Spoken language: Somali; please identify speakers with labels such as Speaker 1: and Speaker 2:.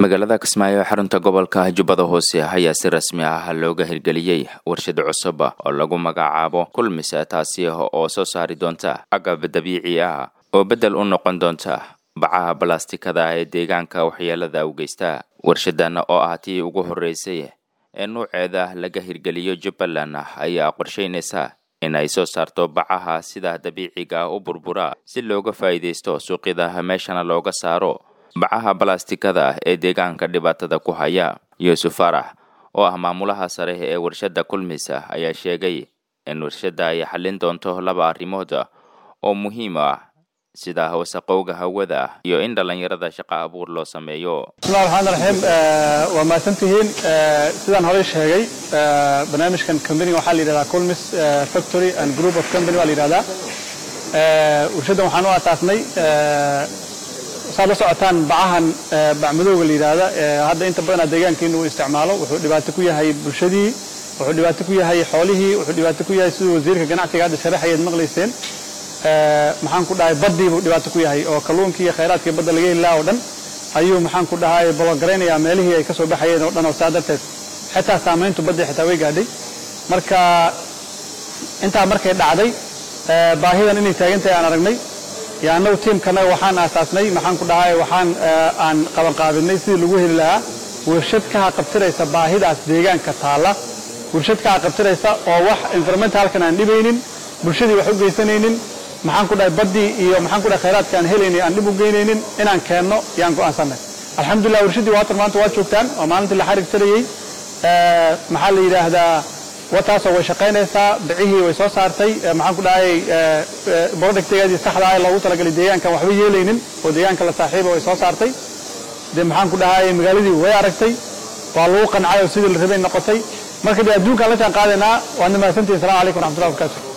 Speaker 1: magaalada Kismaayo xarunta gobolka Jubbada Hoose ayaa si rasmi ah looga hirgeliyay warshad cusub oo lagu magacaabo Kulmis taasi oo soo saari doonta agab dabiici ah oo bedel u noqon doonta bacaha balaastikada ee deegaanka waxyeelada u geysta. warshadan oo ah tii ugu horeysay ee nooceeda laga hirgeliyo Jubbaland ayaa qorsheynaysa in ay soo saarto bacaha sida dabiiciga u burbura si looga faa'iideysto suuqyada meeshana looga saaro bacaha balaastikada ee deegaanka dhibaatada ku haya. Yuusuf Farax oo ah maamulaha sare ee warshada Kulmis ayaa sheegay in warshada ay xalin doonto laba arrimood oo muhiim ah sida wasaqowga hawada iyo in dhalinyarada shaqo abuur loo sameeyo.
Speaker 2: Bismillahirrahmanirrahiim wa ma tantihiin sidaan hore sheegay barnaamijkan company waxa la yiraahdaa Kulmis Factory and Group of Company waa la yiraahdaa. Warshada waxaan u asaasnay socotaan bacahan bacmadowga la yiraahdo hadda inta badan deegaankeenu uu isticmaalo wuxuu dhibaato ku yahay bulshadii, wuxuu dhibaato ku yahay xoolihii, wuxuu dhibaato ku yahay sidoo wasiirka ganacsiga hadda sharaxayay maqlayseen maxaan ku dhahay badii buu dhibaato ku yahay oo kalluunkii iyo kheyraadkii badda laga helaa oo dhan ayuu maxaan ku dhahay bologareynaya meelihii ay ka soo baxayeen oo dhan oo saadateed xitaa saameyntu badda xitaa way gaadhay. marka inta markay dhacday baahidan inay taagantahay aan aragnay yaanu teamkana waxaan asaasnay maxaan ku dhahay waxaan aan qaban qaabinay sidii lagu heli lahaa warshad ka qabtiraysa baahidaas deegaanka taala, warshad ka qabtiraysa oo wax environmentalkan aan dhibaynin, bulshadii wax u geysanaynin, maxaan ku dhahay badii iyo maxaan ku dhahay kheyraadka aan helaynay aan dib u geynaynin inaan keenno yaan go'aansanay. alxamdulillah warshadii waa maanta waa joogtaan oo maalintii la xariig tirayay maxaa la yiraahdaa wataas way shaqeynaysaa, bicihii way soo saartay maxaan ku dhahay productigeedii saxda ah loogu talagalay deegaanka waxba yeelaynin oo deegaanka la saaxiibo way soo saartay. maxaan ku dhahay magaaladii way aragtay waa lagu qancay oo sidii la rabay noqotay. marka adduunka la jaan qaadanaa waa nimaasantii. Assalaamu alaykum wa rahmatullahi wa barakatuh.